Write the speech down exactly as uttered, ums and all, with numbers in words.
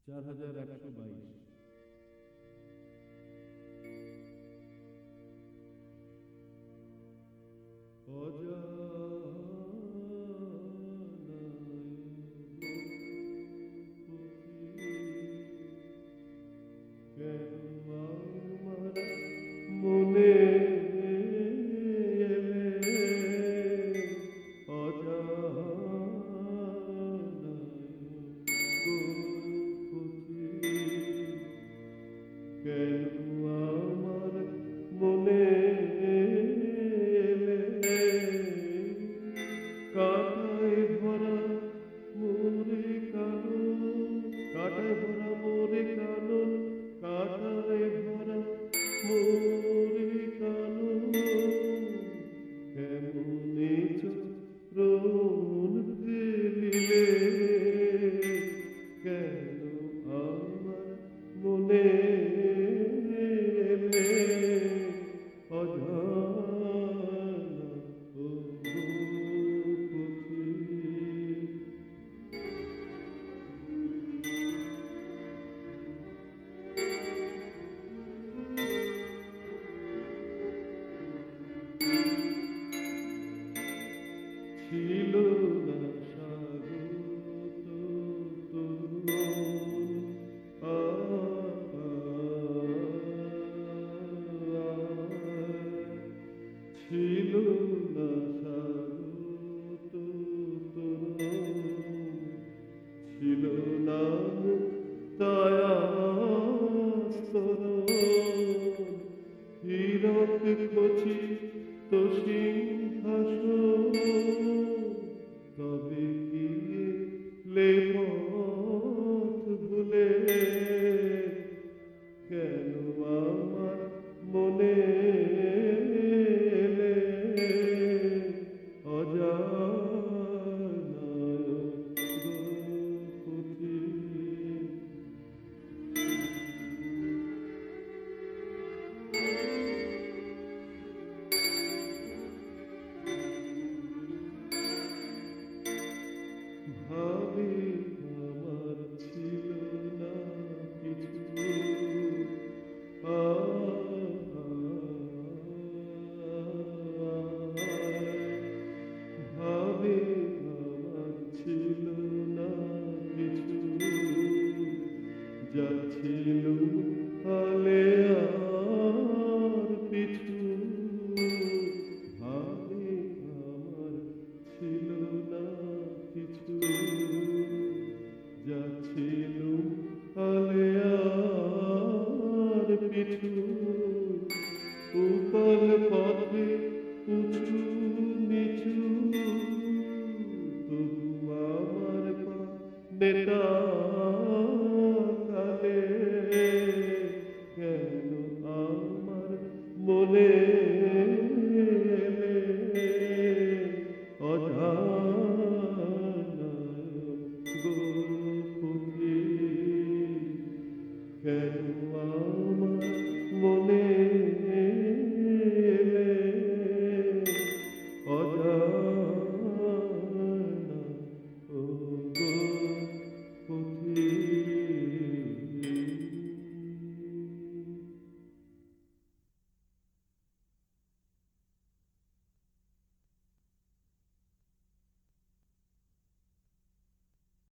চার হাজার একশো বাইশ। মনে আমার মনে কাটায় ভরা মোরে কালো, কাটায় ভরা মোরে কালো, কাটায় ভরা মোরে কালো, কেমনে চরণ ফেলিলে কেন আমার মনে ছিল না স্বাগত ছিল না স্বাগত ছিল না হীরক খচি তো সিংহাসন, তবে গিয়ে পথ ভুলে কেন আমার মনে ভাবি আমার ছিল না কিছু, ভাবি আমার ছিল না কিছু, যা ছিল হালে আর পিছু, ভাবি আমার ছিল না কিছু, যা ছিল হালে আর পিছু, উপল পথে উঁচু